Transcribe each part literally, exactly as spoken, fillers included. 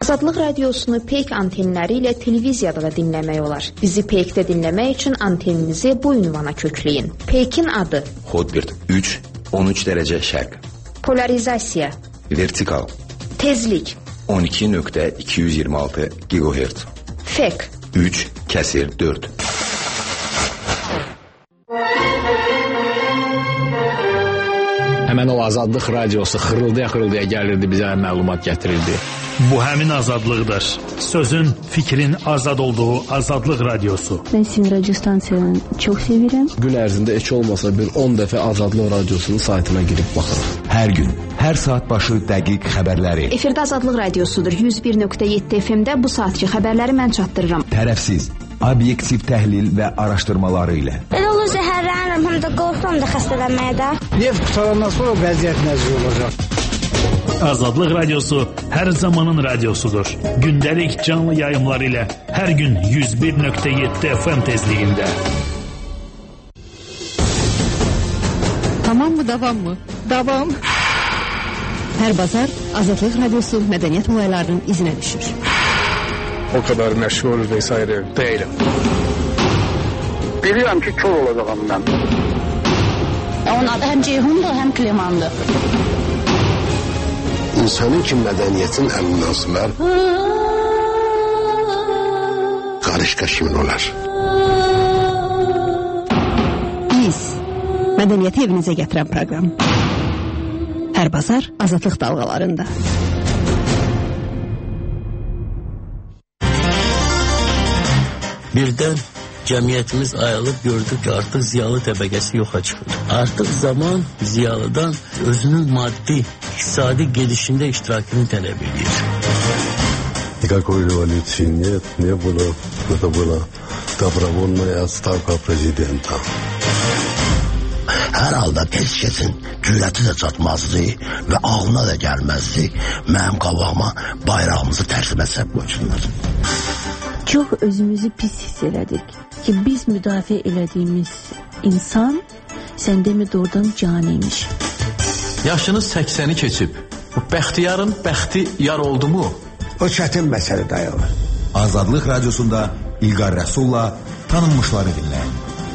Azadlıq radiosunu Peyk antenləri ilə televiziyada da dinləmək olar. Bizi Peykdə dinləmək üçün anteninizi bu ünvana kökləyin. Peykin adı: Hotbird üç on üç dərəcə şərq. Polarizasiya: Vertikal. Tezlik: on iki nöqtə iki yüz iyirmi altı gigahertz. Fek: üç kəsir dörd. Həmən o Azadlıq radiosu xırıldaya-xırıldaya gəlirdi, bizə məlumat gətirirdi. Bu həmin azadlıqdır. Sözün, fikrin azad olduğu Azadlıq radiosu. Ben sizin radyo stansiyanı çok severim. Gün ərzində heç olmasa bir on dəfə Azadlıq radiosunun saytına girib baxırıq. Hər gün, hər saat başı dəqiq xəbərləri. Efirdə Azadlıq radiosudur. yüz bir nöqtə yeddi F M-də bu saatki xəbərləri mən çatdırıram. Tərəfsiz, obyektiv təhlil və araşdırmaları ilə. Elə olur zəhərlənirəm, həm də qorxuram da xəstələnməyə də. Neft qutarandan sonra vəziyyət nəzir olacaq. Azadlıq radiosu hər zamanın radiosudur. Gündəlik canlı yayımlar ilə hər gün yüz bir nöqtə yeddi F M tezliyində. Tamam mı, davam mı? Davam. Hər bazar Azadlıq radiosu mədəniyyət olaylarının izinə düşür. O kadar məşğul vesaire değilim. Bilirəm ki, kör olacağım mən. Onun adı həm Ceyhundur, həm Klimandır. İnsanın ki mədəniyyətin əlindən sınar, qarışqa kimin olar? Biz, mədəniyyəti evinizə gətirən proqram. Hər bazar Azadlıq dalğalarında. Birdən cəmiyyətimiz ayılıb gördü ki, artıq ziyalı təbəqəsi yoxa çıxır. Artıq zaman ziyalıdan özünün maddi, iqtisadi gedişində iştirakını tələb edir. Никакой революции нет, не было. Это была добровольная отставка президента. Hər halda heç kəsin cürəti də çatmazdı və ağlına da gəlməzdi. Mənim qabağıma bayrağımızı tərsimə səb qoysunlar. Çox özümüzü pis hiss elədik ki, biz müdafiə elədiyimiz insan səndə mi doğrudan caniymiş. Yaşınız səksəni keçib. Bu bəxtiyarın bəxti yar oldu mu? O çətin məsələ dayalı. Azadlıq radiosunda İlqar Rəsulla tanınmışları dinləyin.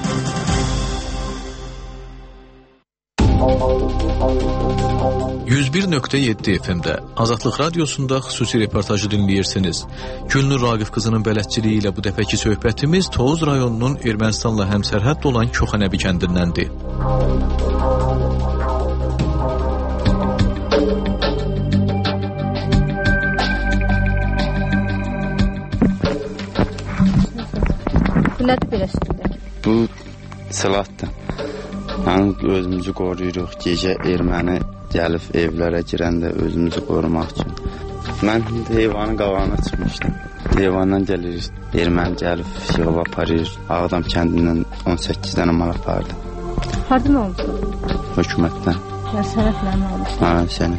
yüz bir nöqtə yeddi F M-də Azadlıq radiosunda xüsusi reportajı dinləyirsiniz. Gülnur Raqif qızının bələdçiliyi ilə bu dəfəki söhbətimiz Tovuz rayonunun Ermənistanla həmsərhəd olan Koxanəbi kəndindəndir. Bu nədir belə üstündə? Bu silahdır. Yəni özümüzü qoruyuruq. Gecə erməni gəlib evlərə girəndə özümüzü qorumaq üçün. Mən heyvanın qabağına çıxmışdım. Heyvandan gəlir, erməni gəlib yol aparır. Ağdam kəndindən on səkkiz dənə mal apardı. Hardan olmuşsun? Hökumətdən. Yəni sənətlə mi olmuşsun? Hə, sənət.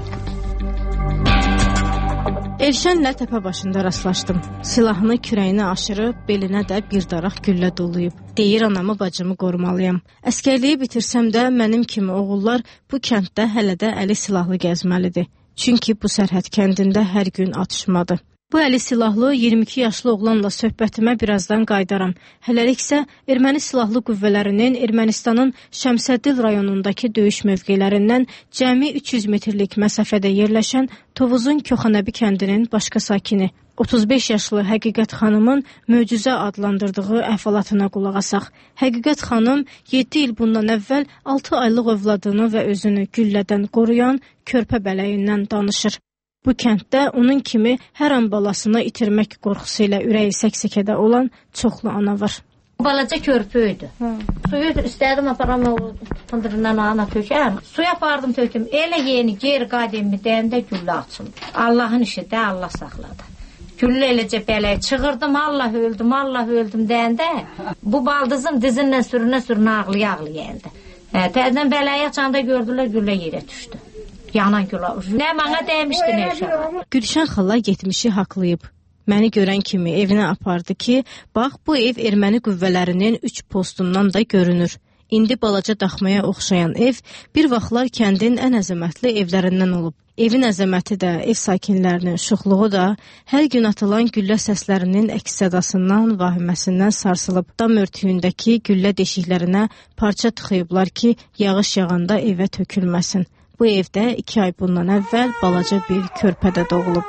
Elşənlə təpə başında rastlaşdım. Silahını kürəyinə aşırıb, belinə də bir daraq güllə doluyub. Deyir, anamı, bacımı qorumalıyam. Əskərliyi bitirsəm də mənim kimi oğullar bu kənddə hələ də əli silahlı gəzməlidir. Çünki bu sərhəd kəndində hər gün atışmadır. Bu əli silahlı iyirmi iki yaşlı oğlanla söhbətimə birazdan qaydaram. Hələlik isə erməni silahlı qüvvələrinin Ermənistanın Şəmsəddin rayonundakı döyüş mövqelərindən cəmi üç yüz metrlik məsafədə yerləşən Tovuzun Koxanəbi kəndinin başqa sakini, otuz beş yaşlı Həqiqət xanımın möcüzə adlandırdığı əhvalatına qulaq asaq. Həqiqət xanım yeddi il bundan əvvəl altı aylıq övladını və özünü güllədən qoruyan körpə bələyindən danışır. Bu kənddə onun kimi hər an balasını itirmək qorxusu ilə ürəyi səksəkədə olan çoxlu ana var. Balaca körpüydü. Suyu istədim aparam fındırından ana tökəm. Suya apardım töküm. Elə yeni geri qadimmi deyəndə güllə açıldı. Allahın işi də Allah saxladı. Güllə eləcə bələyə çığırdım, Allah öldüm, Allah öldüm deyəndə bu baldızım dizinlə sürünə sürünə ağlıya ağlıya gəldi. Təzdən bələyə açanda gördülər güllə yerə düşdü. Yanan gülə. Nə mənə dəymişdi, nə uşağa. Gülşən xala yetmişi haqlayıb. Məni görən kimi evinə apardı ki, bax bu ev erməni qüvvələrinin üç postundan da görünür. İndi balaca daxmaya oxşayan ev bir vaxtlar kəndin ən əzəmətli evlərindən olub. Evin əzəməti də, ev sakinlərinin şuxluğu da hər gün atılan güllə səslərinin əks-sədasından, vahiməsindən sarsılıb. Dam örtüyündəki güllə deşiklərinə parça tıxıyıblar ki, yağış yağanda evə tökülməsin. Bu evdə iki ay bundan əvvəl balaca bir körpə də doğulub.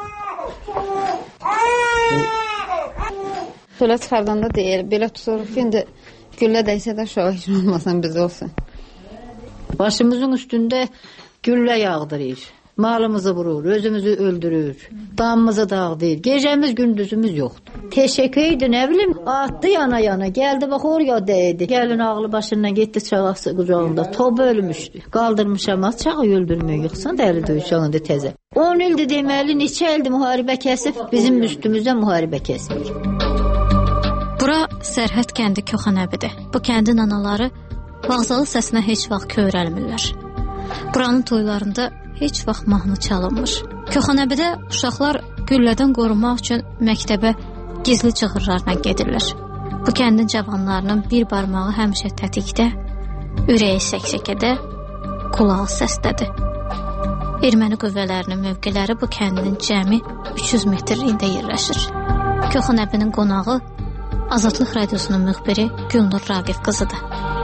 Belə çıxardanda deyir, belə tuturuq ki, indi güllə dəysə də şahid olmasın biz olsun. Başımızın üstündə güllə yağdırır, malımızı vurur, özümüzü öldürür, damımızı dağıdır, gecəmiz gündüzümüz yoxdur. Teşekkür idi, nə bilim, atdı yana yana, gəldi bax oraya dəydi. Gəlin ağlı başından getdi çağası qucağında, topu ölmüşdü. Qaldırmışam, az çağı öldürmüyor, yoxsan dəli döyüşağında təzə. on ildir deməli, neçə ildir müharibə kəsib, bizim üstümüzdə müharibə kəsir. Bura Sərhəd kəndi Köxənəbidir. Bu kəndin anaları vağzalı səsinə heç vaxt kövrəlmirlər. Buranın toylarında heç vaxt mahnı çalınmır. Köxənəbidə uşaqlar güllədən qorunmaq üçün məktəbə gizli çığırlarla gedirlər. Bu kəndin cavanlarının bir barmağı həmişə tətikdə, ürəyi səksəkədə, qulağı səsdədir. Erməni qüvvələrinin mövqeləri bu kəndin cəmi üç yüz metrliyində yerləşir. Köxənəbinin qonağı Azadlıq Radiosunun müxbiri Gülnur Raqif qızıdır.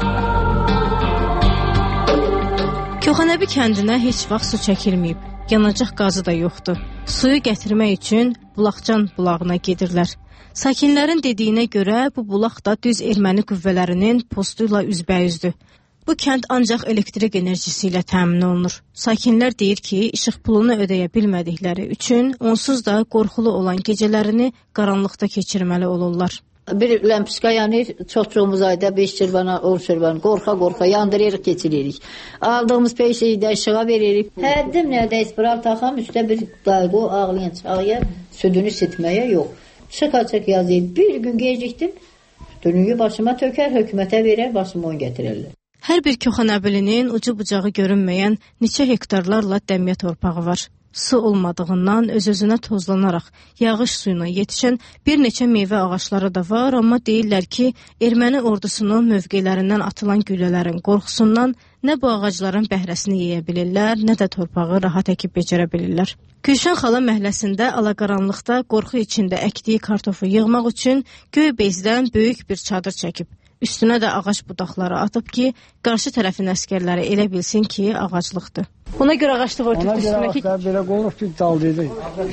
Köxənəbi kəndinə heç vaxt su çəkilməyib, yanacaq qazı da yoxdur. Suyu gətirmək üçün Bulaqcan bulağına gedirlər. Sakinlərin dediyinə görə bu bulaq da düz erməni qüvvələrinin postu ilə üzbəyüzdür. Bu kənd ancaq elektrik enerjisi ilə təmin olunur. Sakinlər deyir ki, işıq pulunu ödəyə bilmədikləri üçün onsuz da qorxulu olan gecələrini qaranlıqda keçirməli olurlar. Bir ləmpiska yanır, çox-çoğumuz ayda beş çırvana, on çırvana, qorxa-qorxa yandırırıq, keçiririk. Aldığımız peşeyi də işığa veririk. Həddim nərdəyiz, bırak taxam, üstə bir dayqo ağlayan çağıya, südünü sitməyə yox. Çıqa-çıq yazıyır, bir gün gecikdim, dönüyü başıma tökər, hökumətə verər, başıma on gətirərlər. Hər bir Köxənəbilinin ucu bucağı görünməyən neçə hektarlarla dəmiyə torpağı var. Su olmadığından öz-özünə tozlanaraq yağış suyuna yetişən bir neçə meyvə ağaçları da var, amma deyirlər ki, erməni ordusunun mövqelərindən atılan güllələrin qorxusundan nə bu ağacların bəhrəsini yeyə bilirlər, nə də torpağı rahat əkib becərə bilirlər. Gülşən xala məhəlləsində alaqaranlıqda qorxu içində əkdiyi kartofu yığmaq üçün göy bezdən böyük bir çadır çəkib. Üstünə də ağac budaqları atıb ki, qarşı tərəfin əskərləri elə bilsin ki, ağaclıqdır. Ona görə ağaclıq örtüb üstünə ki... Ona görə belə qoyulub ki, daldıydı.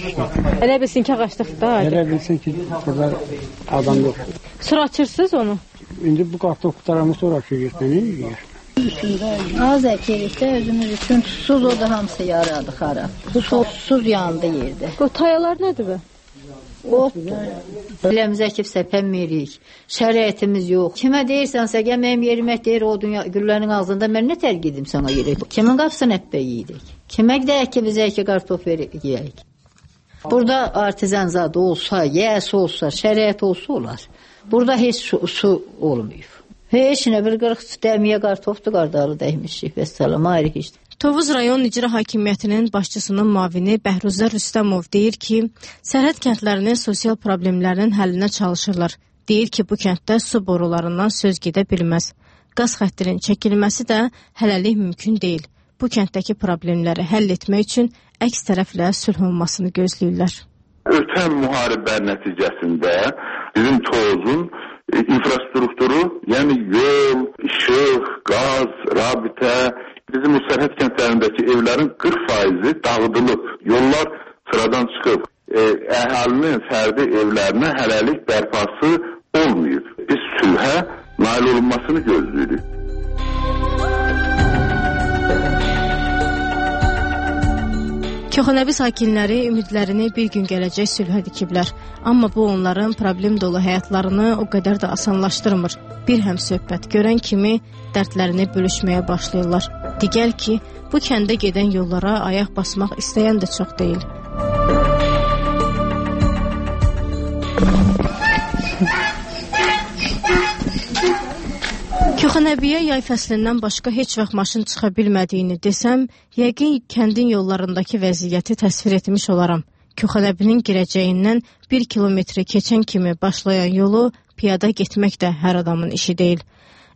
Elə bilsin ki, ağaclıqdır. Elə bilsin ki, burada adam yoxdur. Sonra açırsınız onu? İndi bu qartof qutaramı sonra ki, yetməni yiyir. Az əkirikdə özümüz üçün susuz o da hamısı yaradı xarab. Susuz yandı yerdə. O tayalar nədir bu? Otdur. Biləmizə ki, səpənmirik. Şəraitimiz yox. Kimə deyirsənsə, gəl mənim yerimə deyir, o dünya güllənin ağzında mən nə tərk edim sana yerək? Kimin qapısını əppə yeyirik? Kimə gidək ki, bizə ki, qartof yeyək? Burada artizan zadı olsa, yəs olsa, şərait olsa olar. Burada heç su, su olmuyor. Heç nə bir qırıq dəmiyə qartofdur, qardalı dəymişik və salam, ayrı heç. Tovuz rayon icra hakimiyyətinin başçısının müavini Bəhruzə Rüstəmov deyir ki, sərhəd kəndlərinin sosial problemlərinin həllinə çalışırlar. Deyir ki, bu kənddə su borularından söz gedə bilməz. Qaz xəttinin çəkilməsi də hələlik mümkün deyil. Bu kənddəki problemləri həll etmək üçün əks tərəflə sülh olmasını gözləyirlər. Ötən müharibə nəticəsində bizim Tovuzun infrastrukturu, yəni yol, işıq, qaz, rabitə, bizim bu sərhəd kəndlərindəki evlərin qırx faizi dağıdılıb, yollar sıradan çıxıb, e, əhalinin fərdi evlərinə hələlik bərpası olmayıb. Biz sülhə nail olunmasını gözləyirik. Köxənəbi sakinləri ümidlərini bir gün gələcək sülhə dikiblər. Amma bu onların problem dolu həyatlarını o qədər də asanlaşdırmır. Bir həm söhbət görən kimi dərdlərini bölüşməyə başlayırlar. Digər ki, bu kəndə gedən yollara ayaq basmaq istəyən də çox deyil. Köxənəbiyə yay fəslindən başqa heç vaxt maşın çıxa bilmədiyini desəm, yəqin kəndin yollarındakı vəziyyəti təsvir etmiş olaram. Köxənəbinin girəcəyindən bir kilometri keçən kimi başlayan yolu piyada getmək də hər adamın işi deyil.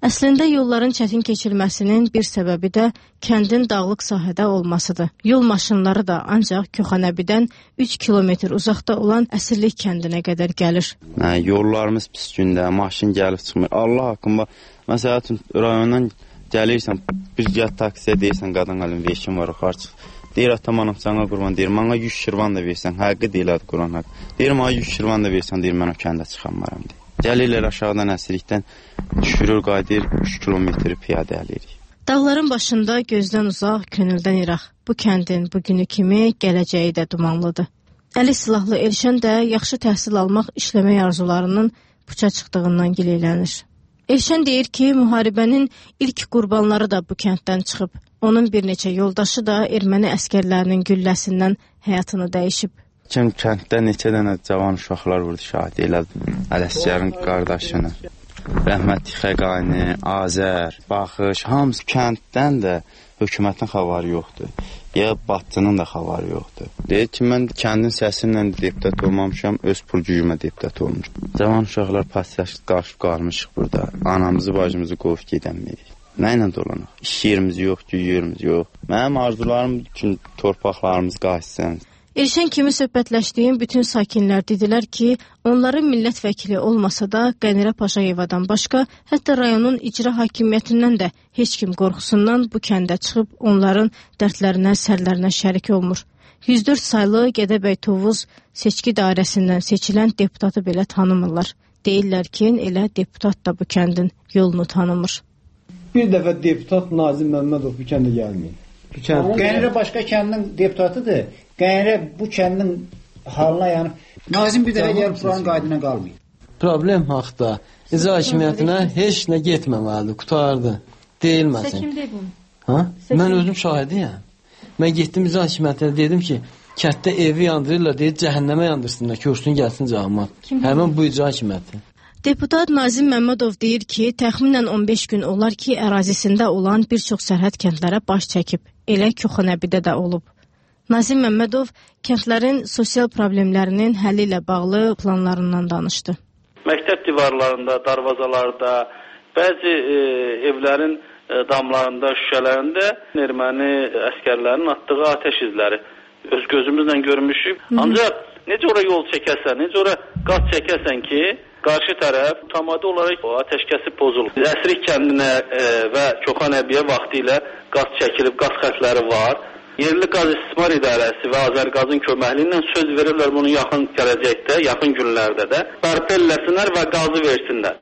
Əslində yolların çətin keçilməsinin bir səbəbi də kəndin dağlıq sahədə olmasıdır. Yol maşınları da ancaq Köxənəbidən üç kilometr uzaqda olan Əsirlik kəndinə qədər gəlir. Hə, yollarımız pis gündə, maşın gəlib çıxmır. Allah haqqında, məsələn, rayondan gəlirsən, bir gəl taksiyə deyirsən, qadın alın, veşin var, yuxarı çıx. Deyir, atamanım, sana qurban, deyir, mənə yüz şirvan da versən, həqqi deyilədi Quran haqqı. Deyir, mənə yüz şirvan da versən, deyir, mən o kəndə çıxanmaram, deyir. Gəlirlər aşağıdan Əsirlikdən, düşürür, qaydır, üç kilometri piyadə əlirik. Dağların başında gözdən uzaq, könüldən iraq. Bu kəndin bugünü kimi gələcəyi də dumanlıdır. Əli silahlı Elşən də yaxşı təhsil almaq, işləmək arzularının puça çıxdığından gileylənir. Elşən deyir ki, müharibənin ilk qurbanları da bu kənddən çıxıb. Onun bir neçə yoldaşı da erməni əskərlərinin gülləsindən həyatını dəyişib. Kim kənddə neçə dənə cavan uşaqlar vurdu, şahid elədi. Ələsgərin qardaşını, Rəhmətli Xəqani, Azər, Baxış, hamısı kənddən də hökumətin xəvarı yoxdur. Ya Batçının da xəvarı yoxdur. Deyir ki, mən kəndin səsimlə deputat olmamışam, öz pul gücümə deputat olmuşam. Cavan uşaqlar pasiyaşıq qarşı qalmışıq burada. Anamızı, bacımızı qovub gedəmirik. Nə ilə dolanıq? İş yerimiz yox, güc yerimiz yox. Mənim arzularım üçün torpaqlarımız qaçsın. Elşən kimi söhbətləşdiyim bütün sakinlər dedilər ki, onların millət vəkili olmasa da Qənirə Paşayevadan başqa, hətta rayonun icra hakimiyyətindən də heç kim qorxusundan bu kəndə çıxıb onların dərdlərinə, sərlərinə şərik olmur. yüz dörd saylı Gədəbəy Tovuz seçki dairəsindən seçilən deputatı belə tanımırlar. Deyirlər ki, elə deputat da bu kəndin yolunu tanımır. Bir dəfə deputat Nazim Məmmədov bu kəndə gəlməyib. Qənirə başqa kəndin deputatıdır. Qənirə bu kəndin halına yanıb. Nazim bir dəfə gəlib buranın qaydına qalmayıb. Problem haqda icra hakimiyyətinə heç nə getməməlidir, qutardı. Deyilməsin. Sən kim dedin? Ha? Mən özüm şahidiyəm. Mən getdim icra hakimiyyətinə dedim ki, kətdə evi yandırırlar, deyir cəhənnəmə yandırsınlar, körsün gəlsin cəmaət. Həmin bu icra hakimiyyəti. Deputat Nazim Məmmədov deyir ki, təxminən on beş gün olar ki, ərazisində olan bir çox sərhəd kəndlərə baş çəkib. Elə Köxənəbidə də olub. Nazim Məmmədov kəndlərin sosial problemlərinin həlli ilə bağlı planlarından danışdı. Məktəb divarlarında, darvazalarda, bəzi e, evlərin e, damlarında, şüşələrində erməni əskərlərinin atdığı ateş izləri öz gözümüzlə görmüşük. Hı -hı. Ancaq necə ora yol çəkəsən, necə ora qaz çəkəsən ki, qarşı tərəf tamamilə olaraq o ateşkəsi pozulub. Əsirlik kəndinə e, və Köxənəbiyə vaxtı ilə qaz çəkilib, qaz xətləri var. Yerli qaz istismar idarəsi və Azərqazın köməkliyi ilə söz verirlər bunu yaxın gələcəkdə, yaxın günlərdə də bərpa eləsinlər və qazı versinlər.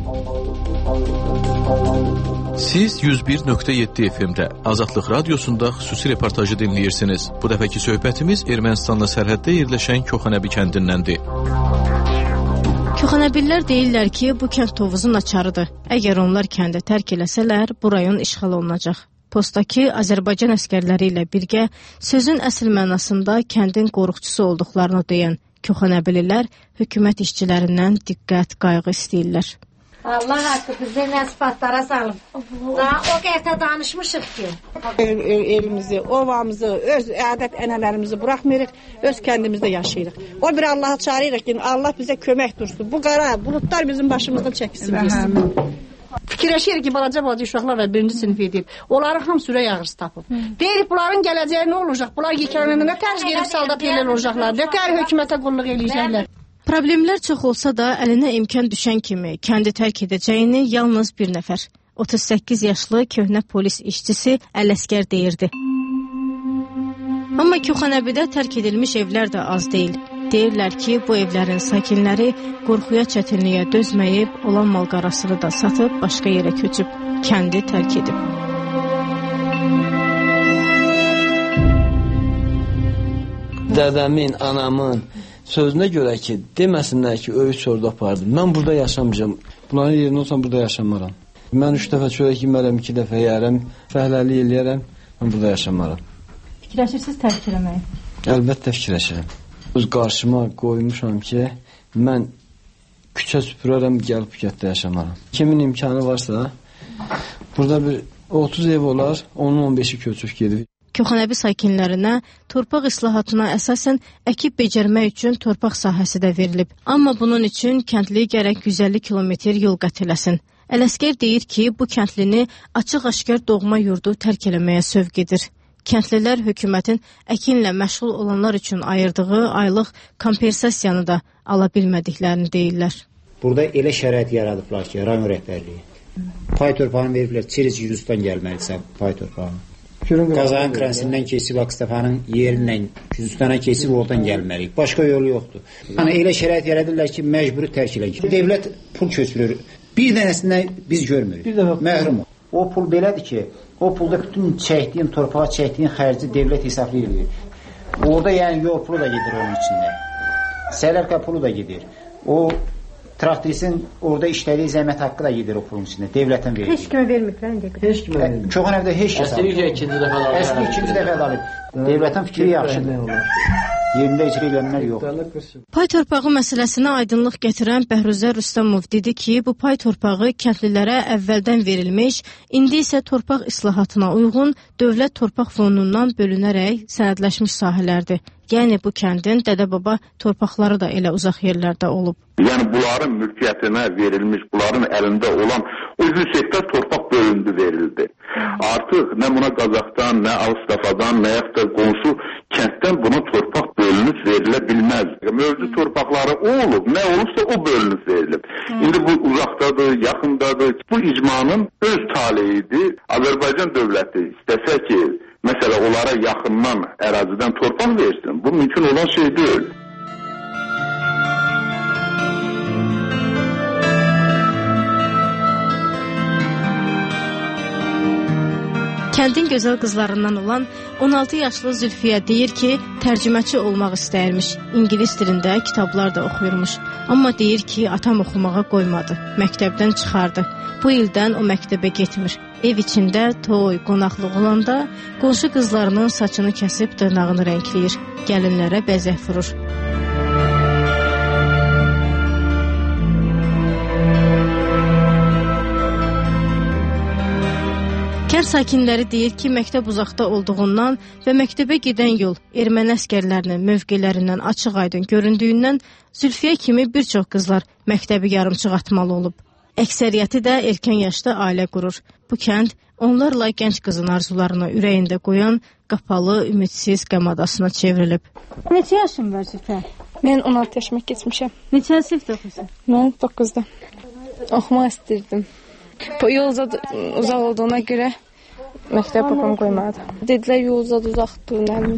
Siz yüz bir nöqtə yeddi F M-də Azadlıq Radiosunda xüsusi reportajı dinləyirsiniz. Bu dəfəki söhbətimiz Ermənistanla sərhəddə yerləşən Köxənəbi kəndindəndir. Köxənəbilər deyirlər ki, bu kənd Tovuzun açarıdır. Əgər onlar kəndə tərk eləsələr, bu rayon işğal olunacaq. Postdakı Azərbaycan əskərləri ilə birgə sözün əsl mənasında kəndin qoruqçusu olduqlarını deyən Köxənəbililər hökumət işçilərindən diqqət, qayğı istəyirlər. Allah haqqı bizi nəsifatlara salıb. Daha o qədər danışmışıq ki. El, el, elimizi, ovamızı, öz ədət ənələrimizi buraxmırıq, öz kəndimizdə yaşayırıq. O bir Allah'a çağırırıq ki, Allah bizə kömək dursun. Bu qara bulutlar bizim başımızdan çəkilsin. Fikirləşirik ki, balaca-balaca uşaqlar var, birinci sinif edib. Onların hamısı ürək ağrısı tapıb. Deyirik, bunların gələcəyi nə olacaq? Bunlar yekələndə nə tərz gelib saldat ellər olacaqlar? Nə tər hökumətə qulluq eləyəcəklər? Problemlər çox olsa da əlinə imkan düşən kimi kəndi tərk edəcəyini yalnız bir nəfər, otuz səkkiz yaşlı köhnə polis işçisi Ələsgər deyirdi. Amma Köxənəbidə tərk edilmiş evlər də az deyil. Deyirlər ki, bu evlərin sakinləri qorxuya, çətinliyə dözməyib, olan mal-qarasını da satıb, başqa yerə köçüb, kəndi tərk edib. Dədəmin, anamın sözünə görə ki, deməsinlər ki, öyüd sordu apardım. Mən burada yaşamayacağım. Bunların yerində olsam burada yaşamaram. Mən üç dəfə çörək yemərəm, iki dəfə yərəm, fəhləli eləyərəm, mən burada yaşamaram. Fikirləşirsiniz tərk eləməyi? Əlbəttə fikirləşirəm. Öz qarşıma qoymuşam ki, mən küçə süpürərəm, gəlib bu kətdə yaşamaram. Kimin imkanı varsa, burada bir otuz ev olar, onun on beşi köçüb gedib. Köxənəbi sakinlərinə torpaq islahatına əsasən əkib becərmək üçün torpaq sahəsi də verilib. Amma bunun üçün kəndli gərək yüz əlli kilometr yol qət eləsin. Ələsgər deyir ki, bu kəndlini açıq-aşkar doğma yurdu tərk eləməyə sövq edir. Kəndlilər hökumətin əkinlə məşğul olanlar üçün ayırdığı aylıq kompensasiyanı da ala bilmədiklərini deyirlər. Burada elə şərait yaradıblar ki, rayon rəhbərliyi. Pay torpağını veriblər, Çeriz Gürcüstan gəlməlisə pay torpağını. Qazağın kransindən keçib Akstafanın yerindən Gürcüstana keçib oradan gəlməliyik. Başqa yolu yoxdur. Yəni elə şərait yaradırlar ki, məcburi tərk eləyir. Devlət pul köçürür. Bir dənəsindən biz görmürük. Məhrum. O pul belədir ki, o pulda bütün çəkdiyin torpağa çəkdiyin xərci devlət hesablayır. Orada yəni yol pulu da gedir onun içində. Sərərka pulu da gedir. O traktorisin orada işlədiyi zəhmət haqqı da gedir o pulun içində. Devlətin verir. Heç kimə verməyiblər indi. Heç kimə vermir. Çoxun evdə heç kəs alır. Əsli ikinci dəfə alır. Əsli ikinci dəfə alır. Devlətin fikri yaxşıdır. Yerində icra edənlər yox. Pay torpağı məsələsinə aydınlıq gətirən Bəhruzə Rüstəmov dedi ki, bu pay torpağı kəndlilərə əvvəldən verilmiş, indi isə torpaq islahatına uyğun dövlət torpaq fonundan bölünərək sənədləşmiş sahələrdir. Yəni bu kəndin dədə-baba torpaqları da elə uzaq yerlərdə olub. Yəni bunların mülkiyyətinə verilmiş, bunların əlində olan o yüz hektar torpaq bölündü, verildi. Artıq nə buna Qazaxdan, nə Ağstafadan, nə yaxud da qonşu kənddən buna torpaq bölünüb verilə bilməz. Mövcud torpaqları o olub, nə olubsa o bölünüb verilib. İndi bu uzaqdadır, yaxındadır. Bu icmanın öz taleyidir. Azərbaycan dövləti istəsə ki, məsələ onlara yaxından ərazidən torpaq versin, bu mümkün olan şey deyil. Kəndin gözəl qızlarından olan on altı yaşlı Zülfiyə deyir ki, tərcüməçi olmaq istəyirmiş. İngilis dilində kitablar da oxuyurmuş. Amma deyir ki, atam oxumağa qoymadı. Məktəbdən çıxardı. Bu ildən o məktəbə getmir. Ev içində toy, qonaqlıq olanda qonşu qızlarının saçını kəsib dırnağını rəngləyir. Gəlinlərə bəzək vurur. Kənd sakinləri deyir ki, məktəb uzaqda olduğundan və məktəbə gedən yol erməni əskərlərinin mövqelərindən açıq-aydın göründüyündən Zülfiyə kimi bir çox qızlar məktəbi yarımçıq atmalı olub. Əksəriyyəti də erkən yaşda ailə qurur. Bu kənd onlarla gənc qızın arzularını ürəyində qoyan qapalı, ümidsiz qəm adasına çevrilib. Neçə yaşın var Zülfiyə? Mən on altı yaşıma keçmişəm. Neçə sinifdə oxuyursan? Mən doqquzda. Oxumaq istirdim. Yol uzaq olduğuna görə məktəb papam qoymadı. Dedilər yol uzaqdır.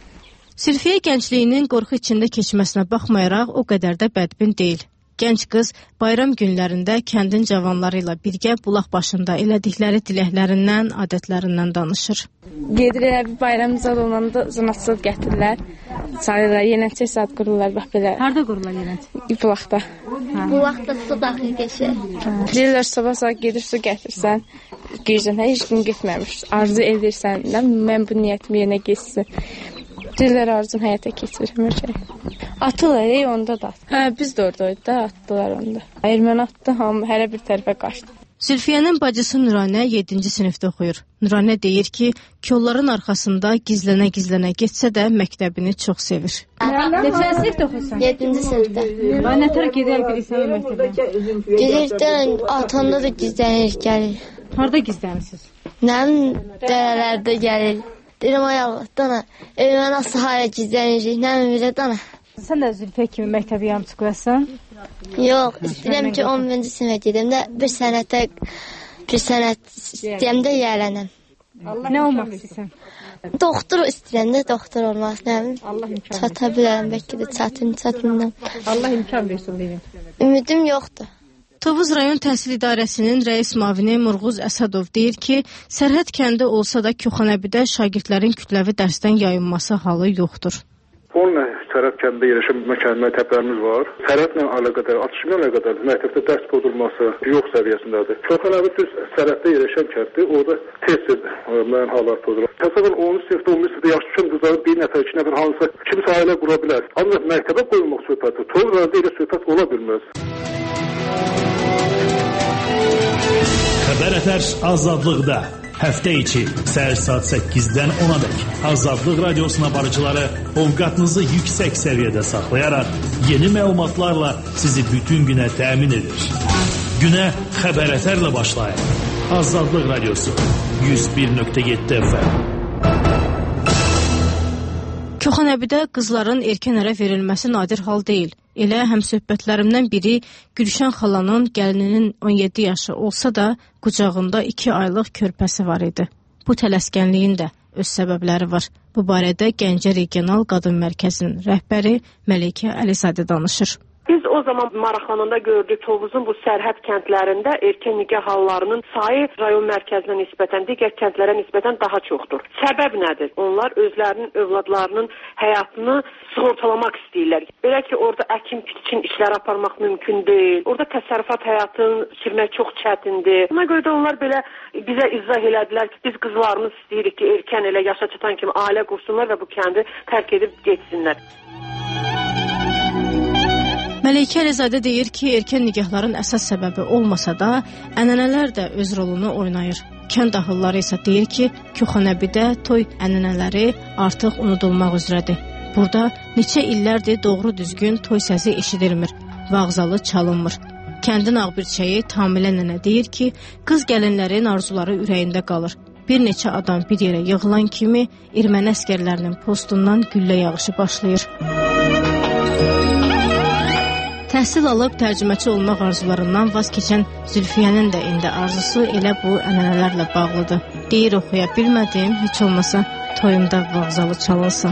Zülfiyə gəncliyinin qorxu içində keçməsinə baxmayaraq o qədər də bədbin deyil. Gənc qız bayram günlərində kəndin cavanları ilə birgə bulaq başında elədikləri diləklərindən, adətlərindən danışır. Gedirlər, bayram zad olanda zanatsız gətirirlər, sayırlar, yenəçək saat qururlar, bax belə. Harada qururlar yenəçək? Bulaqda. Bulaqda su daxil keçir. Deyirlər, sabah saat gedir, su gətirsən, girəcən, heç gün getməmiş, arzu edirsən, mən bu niyyətimi yenə geçsin. Deyirlər, arzun həyata keçirir, şey. Atırlar, ey, onda da. Hə, biz də oradaydı da, atdılar onda. Erməni atdı, hamı hərə bir tərəfə qaçdı. Zülfiyənin bacısı Nuranə yeddinci sinifdə oxuyur. Nuranə deyir ki, kolların arxasında gizlənə-gizlənə getsə də məktəbini çox sevir. Neçə sinifdə oxuyursan? yeddinci sinifdə. Nə tər gedər bilirsən məktəbə? Gedirdən atanda da gizlənir, gəlir. Harada gizlənirsiniz? Nəmin dərələrdə gəlir. Deyirəm, ay Allah, dana, evimə nasıl haya gizlənirik, nəmin bilə, dana. Sən də Zülfiyə kimi məktəbi yarımçıqlasın? Yox, istəyirəm ki, on birinci sinifə gedim də bir sənətə, bir sənət istəyəm də yiyələnəm. Nə olmaq istəyirsən? Doktor istəyirəm də, doktor olmaq istəyirəm. Çata bilərəm, bəlkə də çatın, çatından. Allah imkan versin, deyim. Ümidim yoxdur. Tovuz rayon təhsil idarəsinin rəis mavini Murğuz Əsədov deyir ki, Sərhəd kəndi olsa da Köxanəbidə şagirdlərin kütləvi dərsdən yayınması halı yoxdur. Onunla Sərhəd kəndində yerləşən məkan məktəblərimiz var. Sərhədlə əlaqədar, atışma əlaqədar məktəbdə dərs pozulması yox səviyyəsindədir. Köxanəbi düz Sərhəddə yerləşən kənddir. Orada tez-tez müəyyən hallar pozulur. Təsəvvür onuncu sinifdə, on bir sinifdə yaşlı qızların bir nəfər, iki nəfər hansısa kimsə ailə qura bilər. Ancaq məktəbə qoyulmaq söhbəti Tovuz rayonunda elə söhbət ola bilməz. Xəbər Ətər azadlıqda. Həftə içi səhər saat səkkizdən onadək Azadlıq radiosuna barıcıları ovqatınızı yüksək səviyyədə saxlayaraq yeni məlumatlarla sizi bütün günə təmin edir. Günə xəbər əsərlə başlayır. Azadlıq Radiosu yüz bir nöqtə yeddi F M. Köxənəbidə qızların erkən ərə verilməsi nadir hal deyil. Elə həmsöhbətlərimdən biri Gülşən xalanın gəlininin on yeddi yaşı olsa da qucağında iki aylıq körpəsi var idi. Bu tələskənliyin də öz səbəbləri var. Bu barədə Gəncə Regional Qadın Mərkəzinin rəhbəri Məlikə Əlizadə danışır. Biz o zaman maraqlananda gördük Tovuzun bu sərhəd kəndlərində erkən nikah hallarının sayı rayon mərkəzinə nisbətən, digər kəndlərə nisbətən daha çoxdur. Səbəb nədir? Onlar özlərinin, övladlarının həyatını sığortalamaq istəyirlər. Belə ki, orada əkin biçin işlər aparmaq mümkün deyil. Orada təsərrüfat həyatını sürmək çox çətindir. Buna görə də onlar belə bizə izah elədilər ki, biz qızlarımız istəyirik ki, erkən elə yaşa çatan kimi ailə qursunlar və bu kəndi tərk edib getsinlər. Məlikə Əlizadə deyir ki, erkən nikahların əsas səbəbi olmasa da, ənənələr də öz rolunu oynayır. Kənd ahılları isə deyir ki, Köxənəbidə toy ənənələri artıq unudulmaq üzrədir. Burada neçə illərdir doğru düzgün toy səsi eşidilmir, vağzalı çalınmır. Kəndin ağbirçəyi Tamilə nənə deyir ki, qız gəlinlərin arzuları ürəyində qalır. Bir neçə adam bir yerə yığılan kimi erməni əskərlərinin postundan güllə yağışı başlayır. Təhsil alıb tərcüməçi olmaq arzularından vaz keçən Zülfiyənin də indi arzusu elə bu ənənələrlə bağlıdır. Deyir, oxuya bilmədim, heç olmasa toyumda vağzalı çalınsın.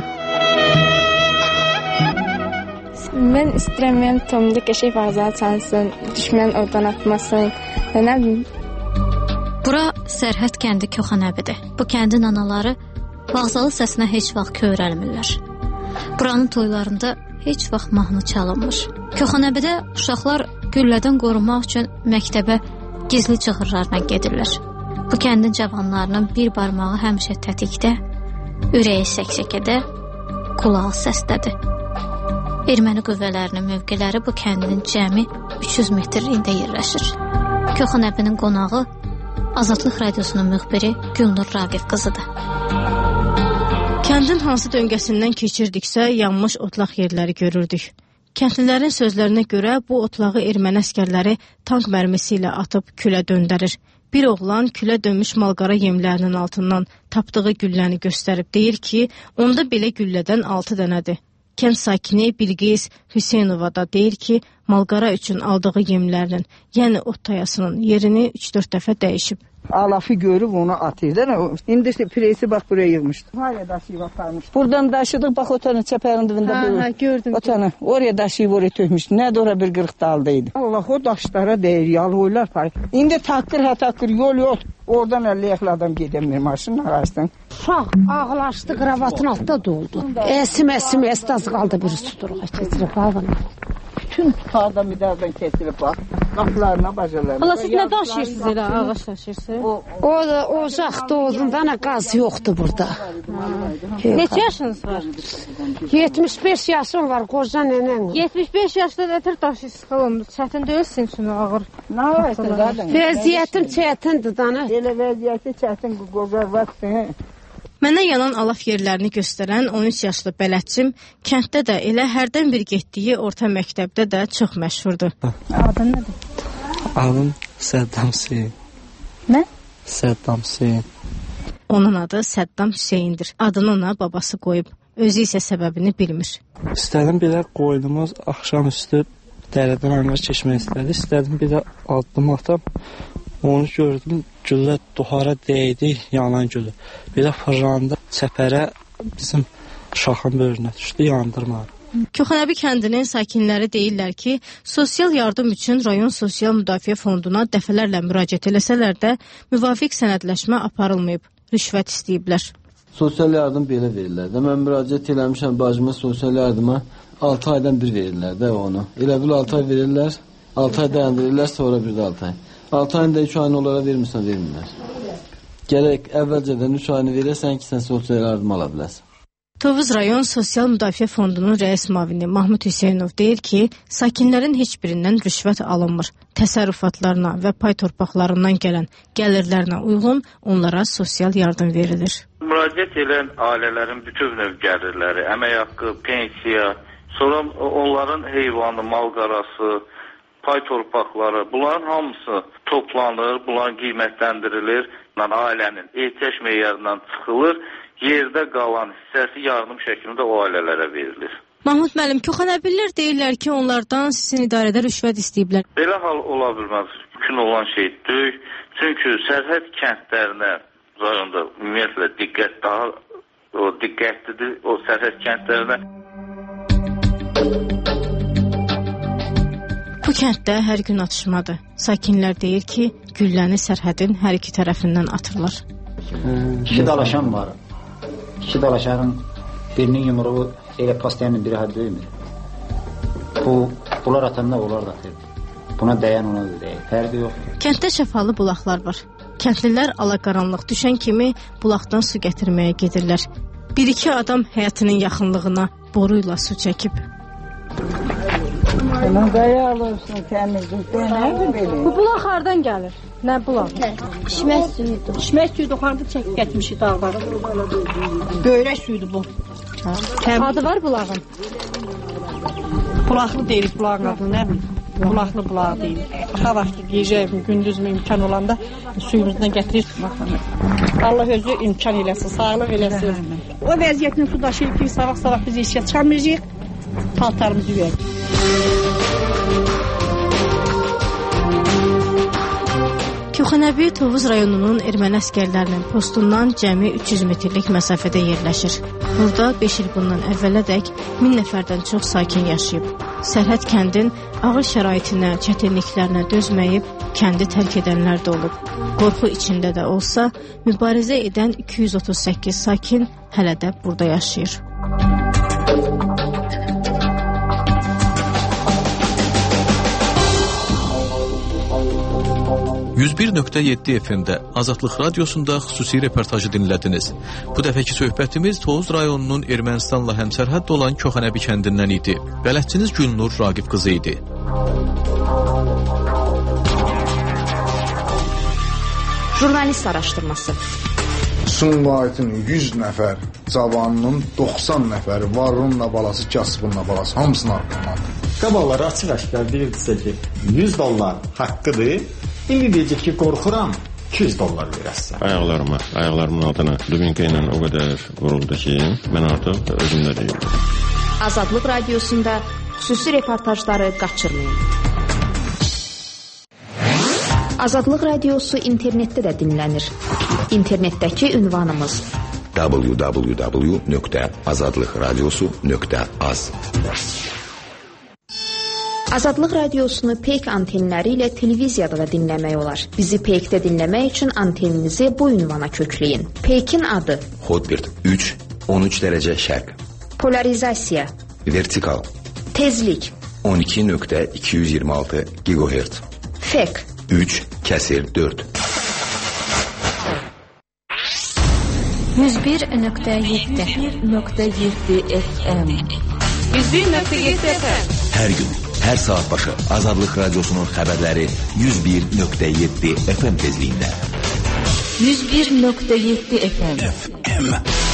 Mən istəyirəm, mənim toyumda qəşəng vağzalı çalınsın, düşmən oradan atmasın və nə bilim. Bura Sərhəd kəndi Köxənəbidir. Bu kəndin anaları vağzalı səsinə heç vaxt kövrəlmirlər. Buranın toylarında heç vaxt mahnı çalınmır. Köxənəbidə uşaqlar güllədən qorunmaq üçün məktəbə gizli çığırlarla gedirlər. Bu kəndin cavanlarının bir barmağı həmişə tətikdə, ürəyi səksəkədə, qulağı səsdədir. Erməni qüvvələrinin mövqeləri bu kəndin cəmi üç yüz metrliyində yerləşir. Köxənəbinin qonağı Azadlıq Radiosunun müxbiri Gülnur Raqif qızıdır. Kəndin hansı döngəsindən keçirdiksə, yanmış otlaq yerləri görürdük. Kəndlilərin sözlərinə görə bu otlağı erməni əskərləri tank mərmisi ilə atıb külə döndərir. Bir oğlan külə dönmüş malqara yemlərinin altından tapdığı gülləni göstərib deyir ki, onda belə güllədən altı dənədir. Kənd sakini Bilqis Hüseynova da deyir ki, malqara üçün aldığı yemlərinin, yəni ot tayasının yerini üç dörd dəfə dəyişib. Alafı görüb onu atırdı. İndi işte presi bax buraya yığmışdı. Hala daşıyıb aparmışdı. Buradan daşıdıq, bax o tane çəpərin dibində böyle. Ha, gördüm. O tane oraya daşıyıb oraya tökmüşdü. Nədə ora bir qırıq daldıydı. Allah o daşlara deyir, yalıyırlar. İndi takır ha takır yol yok. Oradan əlli adam gedəmir maşının arasından. Uşaq ağlaşdı, kravatın altında doldu. Əsim əsim əstaz qaldı bir tuturuq. Keçirib bağını. Bütün tutardan midardan kesilib bax. Qapılarına, bacalarına. Allah siz nə daşıyırsınız elə ağaç daşıyırsınız? O da ocaq dolduğunda nə qaz yoxdur burada. Neçə yaşınız var? yetmiş beş yaşım var, qoca nənəm. yetmiş beş yaşda nətər daşıyırsınız xalam? Çətin deyilsin üçün ağır. Nə var? Vəziyyətim çətindir dana. Elə vəziyyəti çətin qoca vaxtı. Mənə yanan alaf yerlərini göstərən on üç yaşlı bələdçim kənddə də elə hərdən bir getdiyi orta məktəbdə də çox məşhurdur. Adın nədir? Adım Səddam Hüseyin. Nə? Səddam Hüseyin. Onun adı Səddam Hüseyindir. Adını ona babası qoyub. Özü isə səbəbini bilmir. İstədim bir də qoynumuz axşam üstü dərədən anlar keçmək istədi. İstədim bir də addım atam. Onu gördüm, güllə duhara dəydi, yanan gülü. Bir də fırlandı, çəpərə bizim şaxın böyrünə düşdü, yandırmadı. Köxənəbi kəndinin sakinləri deyirlər ki, sosial yardım üçün rayon sosial müdafiə fonduna dəfələrlə müraciət eləsələr də müvafiq sənədləşmə aparılmayıb, rüşvət istəyiblər. Sosial yardım belə verirlər də. Mən müraciət eləmişəm bacıma sosial yardıma, altı aydan bir verirlər də onu. Elə bil altı ay verirlər, altı ay dayandırırlar, sonra bir də altı ay. altı ayında üç ayını onlara vermirsən, vermirlər. Gərək əvvəlcədən üç ayını verəsən ki, sən sosial yardım ala biləsən. Tovuz rayon Sosial Müdafiə Fondunun rəis mavini Mahmud Hüseynov deyir ki, sakinlərin heç birindən rüşvət alınmır. Təsərrüfatlarına və pay torpaqlarından gələn gəlirlərinə uyğun onlara sosial yardım verilir. Müraciət edən ailələrin bütün növ gəlirləri, əmək haqqı, pensiya, sonra onların heyvanı, malqarası, pay torpaqları, bunların hamısı toplanır, bunlar qiymətləndirilir, ailənin ehtiyac meyarından çıxılır, yerdə qalan hissəsi yardım şəklində o ailələrə verilir. Mahmud müəllim, Köxənəbilər deyirlər ki, onlardan sizin idarədə rüşvət istəyiblər. Belə hal ola bilməz, mümkün olan şey deyil. Çünki sərhəd kəndlərinə rayonda ümumiyyətlə diqqət daha o diqqətlidir o sərhəd kəndlərinə. Bu kənddə hər gün atışmadır. Sakinlər deyir ki, gülləni sərhədin hər iki tərəfindən atırlar. İki dalaşan var. İki dalaşanın birinin yumruğu elə pastayanın biri hər döymür. Bu, bunlar atanda onlar da atır. Buna dəyən ona da dəyir. Fərqi yoxdur. Kənddə şəfalı bulaqlar var. Kəndlilər alaqaranlıq düşən kimi bulaqdan su gətirməyə gedirlər. Bir-iki adam həyatının yaxınlığına boruyla su çəkib. Bunun qaya alırsın təmizlik. Nədir belə? Bu bulaq hardan gəlir? Nə bulaq? İçmək suyudur. İçmək suyudur, harda çəkib getmişik dağlara. Böyrək suyudur bu. Adı var bulağın? Bulaqlı deyirik bulağın adını, nə bileyim? Bulaqlı bulağı deyil. Axa vaxtı gecə, gündüz mü imkan olanda suyumuzdan gətirir. Allah özü imkan eləsin, sağlıq eləsin. O vəziyyətini su daşıyıb ki, savaq-savaq biz işə çıxamayacaq, paltarımızı yuyaq. Köxənəbi Tovuz rayonunun erməni əskərlərinin postundan cəmi üç yüz metrlik məsafədə yerləşir. Burada beş il bundan əvvələdək min nəfərdən çox sakin yaşayıb. Sərhəd kəndin ağır şəraitinə, çətinliklərinə dözməyib, kəndi tərk edənlər də olub. Qorxu içində də olsa, mübarizə edən iki yüz otuz səkkiz sakin hələ də burada yaşayır. yüz bir nöqtə yeddi F M-də Azadlıq Radiosunda xüsusi reportajı dinlədiniz. Bu dəfəki söhbətimiz Tovuz rayonunun Ermənistanla həmsərhəd olan Köxənəbi kəndindən idi. Bələdçiniz Gülnur Raqif qızı idi. Jurnalist araşdırması. Sumqayıtın yüz nəfər cavanının doxsan nəfəri varunla balası, kasbunla balası hamısını arqamandır. Qabalları açıq əşkar deyirdisə ki, yüz dollar haqqıdır. İndi deyəcək ki, qorxuram, iki yüz dollar verəsən. Ayaqlarıma, ayaqlarımın altına dubinka ilə o qədər vuruldu ki, mən artıq özümdə deyildim. Azadlıq Radiosunda xüsusi reportajları qaçırmayın. Azadlıq Radiosu internetdə də dinlənir. İnternetdəki ünvanımız w w w nöqtə azadlıq radiosu nöqtə az. Azadlıq Radiosunu Peyk antenləri ilə televiziyada da dinləmək olar. Bizi Peykdə dinləmək üçün anteninizi bu ünvana kökləyin. Peykin adı Hotbird üç on üç dərəcə şərq. Polarizasiya Vertikal Tezlik on iki nöqtə iki yüz iyirmi altı gigahertz. Fek üç kəsir dörd. yüz bir nöqtə yeddi nöqtə yeddi F M yüz bir nöqtə yeddi F M Hər gün, hər saat başı Azadlıq Radiosunun xəbərləri yüz bir nöqtə yeddi F M tezliyində. yüz bir nöqtə yeddi F M F M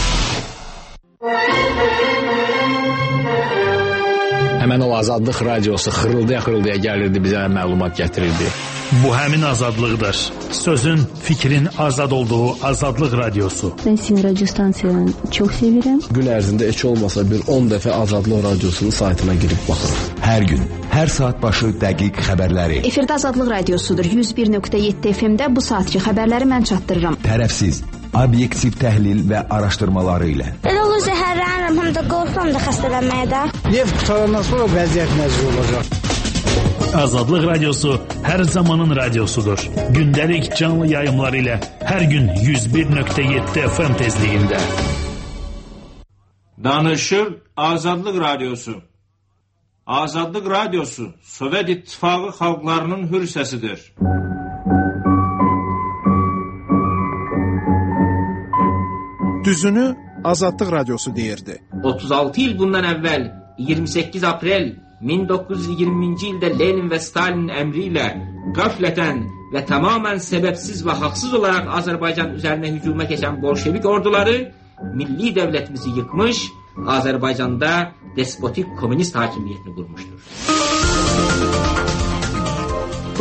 Həmən o Azadlıq Radiosu xırıldaya-xırıldaya gəlirdi, bizə məlumat gətirirdi. Bu həmin azadlıqdır. Sözün, fikrin azad olduğu Azadlıq Radiosu. Ben sizin radyo stansiyanı çok seviyorum. Gün ərzində heç olmasa bir on dəfə Azadlıq Radiosunun saytına girib baxırıq. Hər gün, hər saat başı dəqiq xəbərləri. Efirdə Azadlıq Radiosudur. yüz bir nöqtə yeddi F M-də bu saatki xəbərləri mən çatdırıram. Tərəfsiz, obyektiv təhlil və araşdırmaları ilə. Elə olur zəhərlənirəm, həm də qorxuram da xəstələnməyə də. Neft qutarandan sonra vəziyyət nəzir olacaq. Azadlıq Radiosu hər zamanın radiosudur. Gündəlik canlı yayımlar ilə hər gün yüz bir nöqtə yeddi F M tezliyində. Danışır Azadlıq Radiosu. Azadlıq Radiosu Sovet İttifaqı xalqlarının hür səsidir. Düzünü Azadlıq Radiosu deyirdi. otuz altı il bundan əvvəl iyirmi səkkiz aprel min doqquz yüz iyirminci ildə Lenin və Stalin əmri ilə qəflətən və tamamən səbəbsiz və haqsız olaraq Azərbaycan üzərinə hücuma keçən bolşevik orduları milli dövlətimizi yıkmış, Azərbaycanda despotik komünist hakimiyyətini qurmuşdur.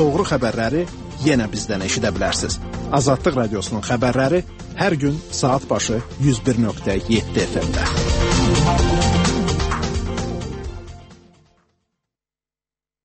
doğru xəbərləri yenə bizdən eşidə bilərsiniz. Azadlıq Radiosunun xəbərləri hər gün saat başı yüz bir nöqtə yeddi F M-də.